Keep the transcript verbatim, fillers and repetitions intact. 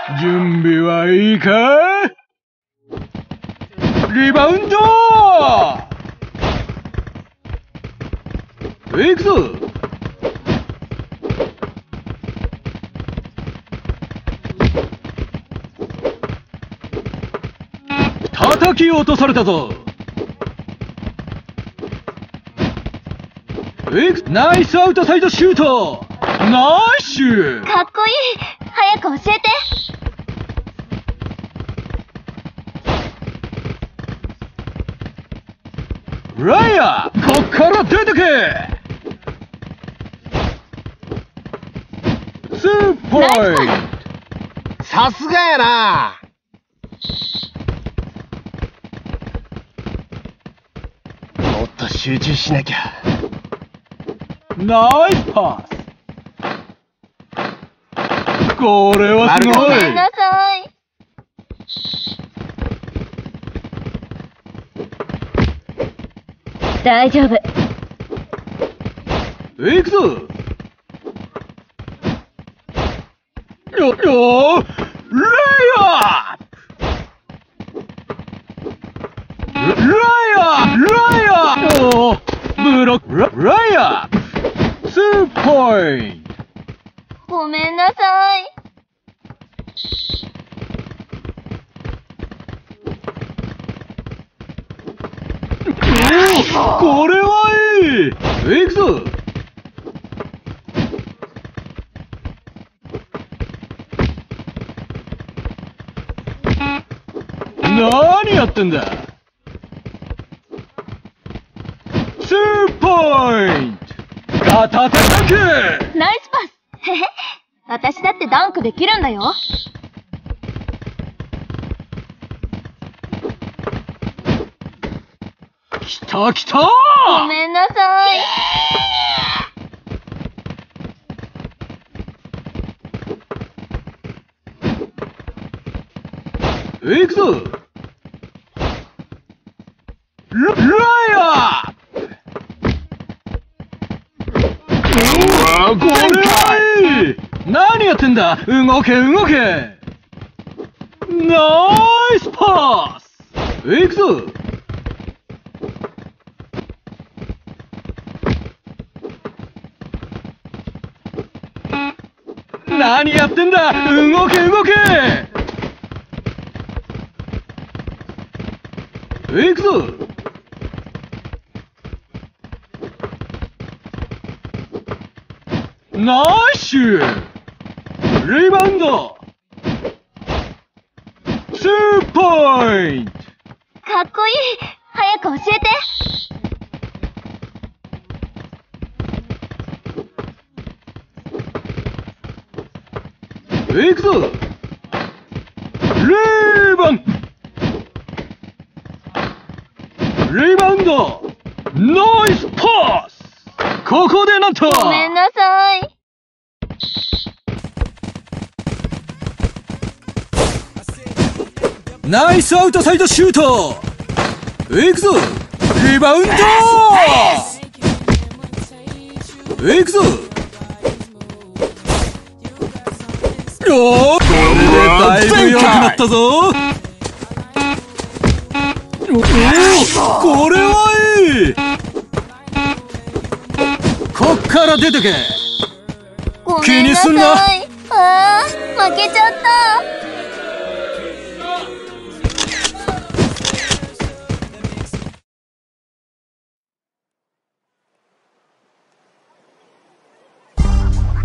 準備はいいか？リバウンド！行くぞ！叩き落とされたぞ！ナイスアウトサイドシュート！ナイスシュー！ かっこいい！早く教えて！ ライアー！こっから出てけ！ツーポイント！ さすがやな！もっと集中しなきゃ。 ナイスパス！これはすごい！ ごめんなさい。大丈夫。 行くぞ！よっよー！レイアップ！ライアー！ライアー！おー！ブロック！ラライアー！ツーポイント！ ごめんなさい。 これはいい！行くぞ！何やってんだ！ツーポイント！片手ダンク！ ナイスパス！へへ、私だってダンクできるんだよ。 来た来た！ ごめんなさい。 行くぞ！ラライアー！うわ、これはいい！何やってんだ！動け動け！ナイスパス！行くぞ！何やってんだ！動け動け！行くぞ！ナイスシュー！リバウンド！ツーポイント！ かっこいい！早く教えて！ 行くぞ！リバウンド！リバウンド！ナイスパス！ここでなんと！ ごめんなさい。 ナイスアウトサイドシュート！行くぞ！リバウンド！行くぞ！よー！これでだいぶ良くなったぞ！これはいい！こっから出てけ！ ご気めんなにすんな！ さい。ああ、負けちゃった。